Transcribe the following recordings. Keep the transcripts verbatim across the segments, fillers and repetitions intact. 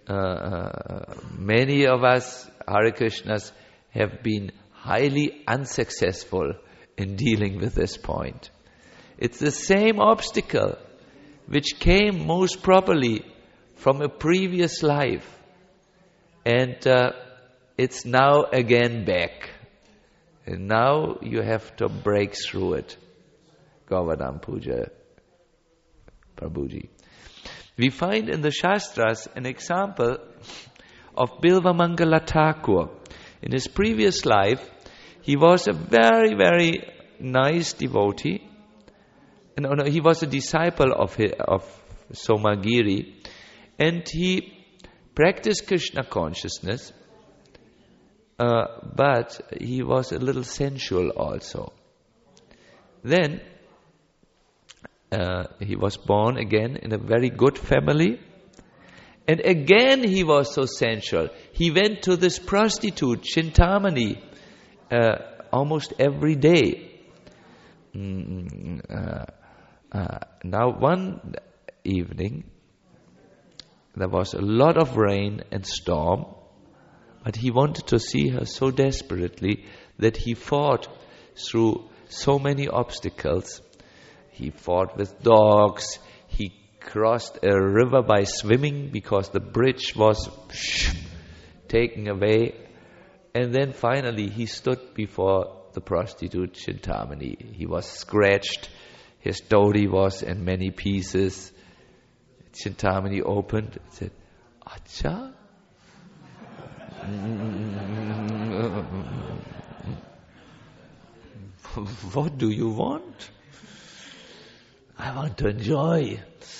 uh, uh, many of us, Hare Krishnas, have been highly unsuccessful in dealing with this point. It's the same obstacle which came most probably from a previous life, and uh, it's now again back. And now you have to break through it. Govardhan Puja, Prabhuji. We find in the Shastras an example of Bilvamangala Thakur. In his previous life, he was a very, very nice devotee. No, no, he was a disciple of, his, of Somagiri, and he practiced Krishna consciousness, uh, but he was a little sensual also. Then, uh, he was born again in a very good family, and again he was so sensual. He went to this prostitute, Chintamani, uh, almost every day. Mm, uh, uh, now one evening, there was a lot of rain and storm, but he wanted to see her so desperately that he fought through so many obstacles. He fought with dogs, he crossed a river by swimming because the bridge was taken away, and then finally he stood before the prostitute Chintamani. He was scratched, his dhoti was in many pieces. Chintamani opened and said, "Acha? What do you want? I want to enjoy."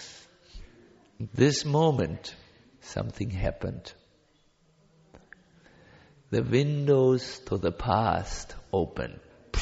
This moment, something happened. The windows to the past opened.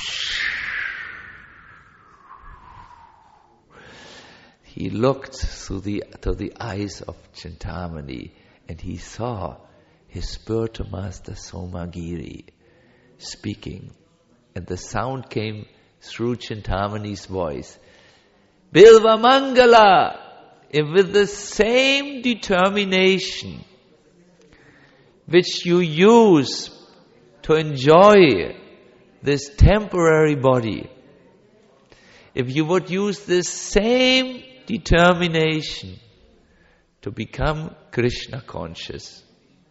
He looked through the to the eyes of Chintamani, and he saw his spiritual master Somagiri speaking. And the sound came through Chintamani's voice. "Bilva Mangala!" And with the same determination which you use to enjoy this temporary body, if you would use this same determination to become Krishna conscious,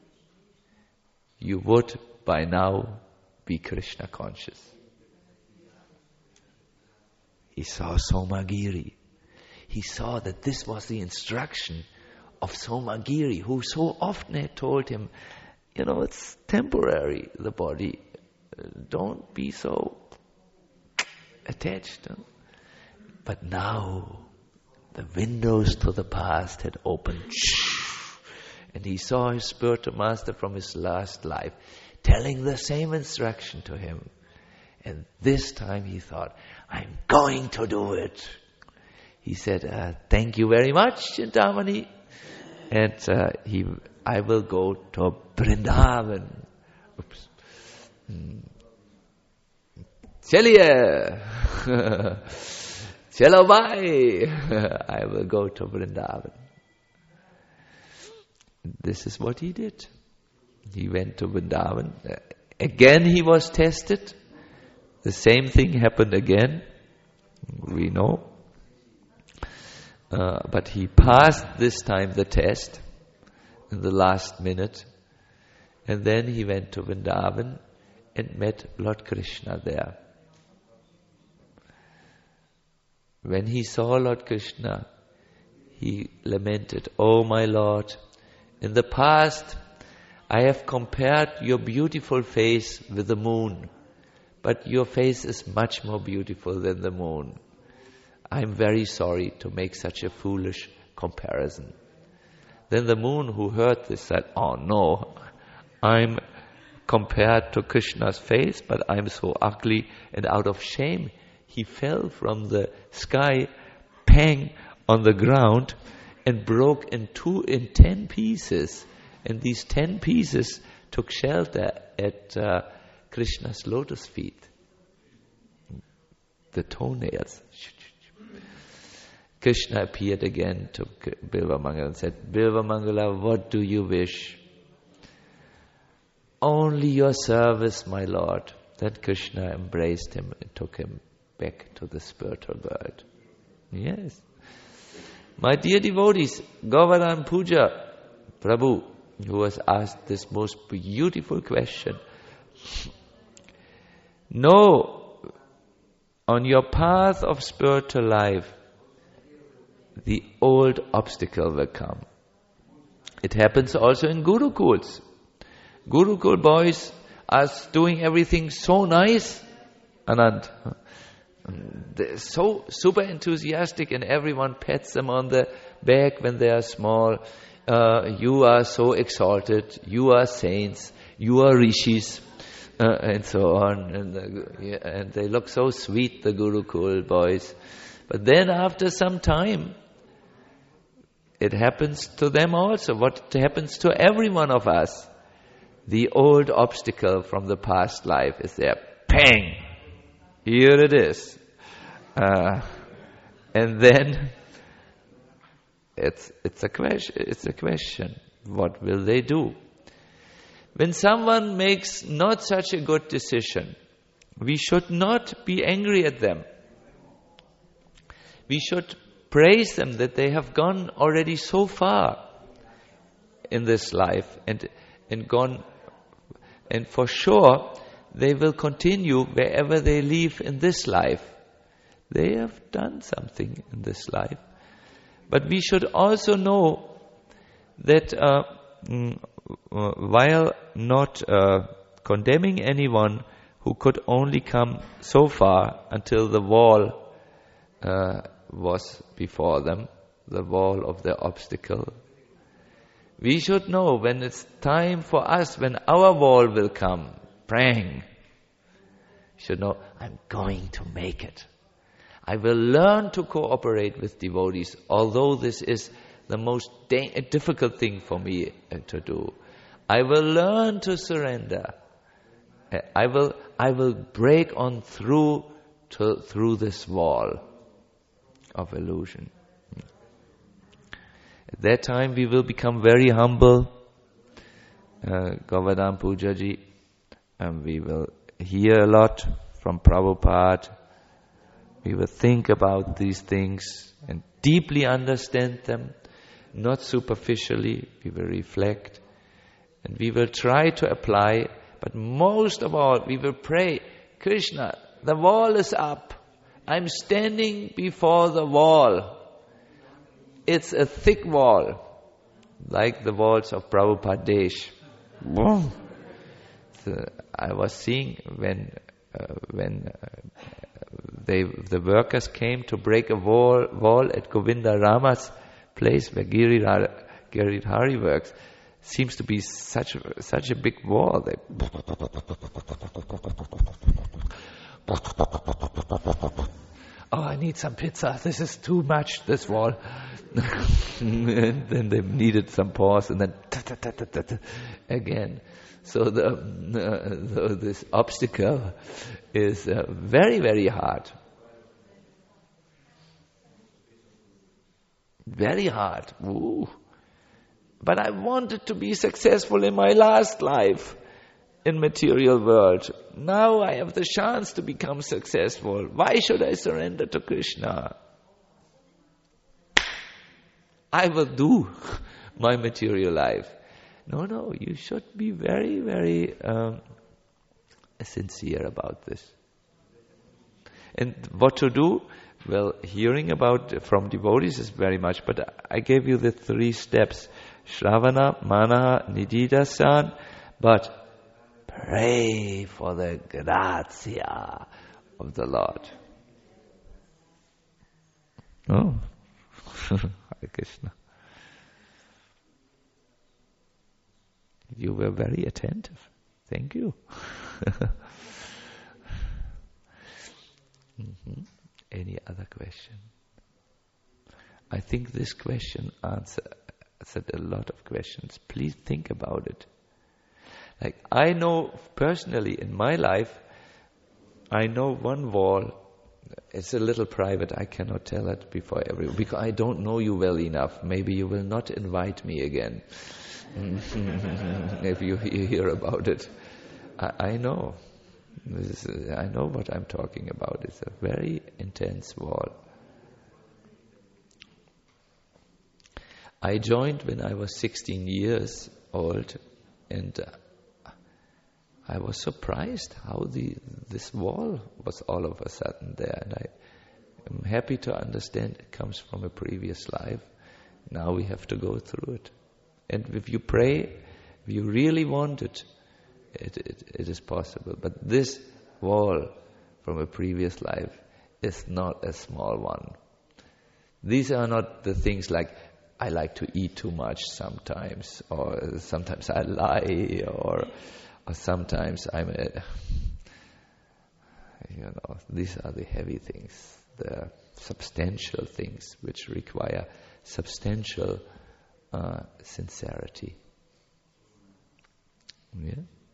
you would by now be Krishna conscious. He saw Somagiri. He saw that this was the instruction of Somagiri, who so often had told him, you know, it's temporary, the body. Don't be so attached. Huh? But now, the windows to the past had opened. And he saw his spiritual master from his last life telling the same instruction to him. And this time he thought, I'm going to do it. He said, uh, thank you very much, Chintamani. And uh, he, I will go to Vrindavan. Oops. Hmm. Chaliye. Chalo bhai. I will go to Vrindavan. This is what he did. He went to Vrindavan. Again he was tested. The same thing happened again. We know. Uh, but he passed this time the test in the last minute. And then he went to Vrindavan and met Lord Krishna there. When he saw Lord Krishna, he lamented, "Oh my Lord, in the past I have compared your beautiful face with the moon, but your face is much more beautiful than the moon. I'm very sorry to make such a foolish comparison." Then the moon, who heard this, said, "Oh no, I'm compared to Krishna's face, but I'm so ugly." And out of shame, he fell from the sky, pang, on the ground, and broke in two, in ten pieces. And these ten pieces took shelter at uh, Krishna's lotus feet. The toenails. Krishna appeared again to Bilvamangala and said, Bilvamangala, what do you wish? Only your service, my Lord. Then Krishna embraced him and took him back to the spiritual world. Yes. My dear devotees, Govardhan Puja, Prabhu, who was asked this most beautiful question. Know, on your path of spiritual life, the old obstacle will come. It happens also in Gurukuls. Gurukul boys are doing everything so nice, Anand. They're so super enthusiastic and everyone pats them on the back when they are small. Uh, you are so exalted, you are saints, you are rishis, uh, and so on. And, uh, yeah, and they look so sweet, the Gurukul boys. But then after some time, it happens to them also. What happens to every one of us? The old obstacle from the past life is there. Pang! Here it is. Uh, and then it's it's a question. It's a question. What will they do? When someone makes not such a good decision, we should not be angry at them. We should praise them that they have gone already so far in this life and and gone, and for sure they will continue wherever they leave in this life. They have done something in this life. But we should also know that uh, mm, uh, while not uh, condemning anyone who could only come so far until the wall uh, was before them, the wall of the obstacle, we should know when it's time for us, when our wall will come, praying, we should know, I'm going to make it. I will learn to cooperate with devotees, although this is the most da- difficult thing for me uh, to do. I will learn to surrender. Uh, I will I will break on through to, through this wall of illusion. At that time we will become very humble, uh, Govardhan Pujaji, and we will hear a lot from Prabhupada. We will think about these things and deeply understand them, not superficially. We will reflect and we will try to apply, but most of all we will pray, Krishna, the wall is up. I'm standing before the wall. It's a thick wall, like the walls of Prabhupada Desh. So I was seeing when uh, when uh, they the workers came to break a wall wall at Govinda Rama's place where Giridhari, Giridhari works. Seems to be such such a big wall. They oh, I need some pizza. This is too much, this wall. And then they needed some pause and then again. So the, uh, so this obstacle is uh, very, very hard. Very hard. Ooh. But I wanted to be successful in my last life in material world. Now I have the chance to become successful. Why should I surrender to Krishna? I will do my material life. No, no, you should be very, very um, sincere about this. And what to do? Well, hearing about from devotees is very much, but I gave you the three steps. Shravana, Manaha, Nididhasan, but pray for the gratia of the Lord. Oh, Hare Krishna. You were very attentive. Thank you. mm-hmm. Any other question? I think this question answer, answered a lot of questions. Please think about it. Like I know personally in my life, I know one wall it's a little private. I cannot tell it before everyone, because I don't know you well enough. Maybe you will not invite me again if you hear about it. I, I know. This is, I know what I'm talking about. It's a very intense wall. I joined when I was sixteen years old, and uh, I was surprised how the this wall was all of a sudden there. And I am happy to understand it comes from a previous life. Now we have to go through it. And if you pray, if you really want it, it, it, it is possible. But this wall from a previous life is not a small one. These are not the things like, I like to eat too much sometimes, or sometimes I lie, or or sometimes I'm a, you know, these are the heavy things, the substantial things which require substantial uh, sincerity. Yeah.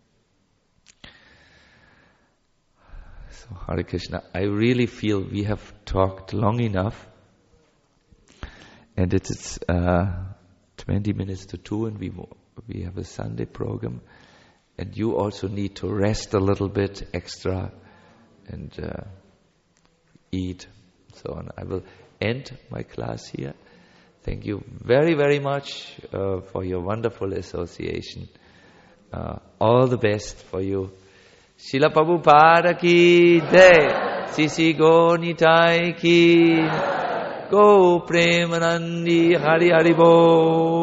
So Hare Krishna, I really feel we have talked long enough. And it is uh, twenty minutes to two, and we we have a Sunday program, and you also need to rest a little bit extra, and uh, eat, so on. I will end my class here. Thank you very very much uh, for your wonderful association. Uh, all the best for you. Srila Prabhupada ki jai, Sisi Gonitai ki. Go Premanandi Hari Hari Bo.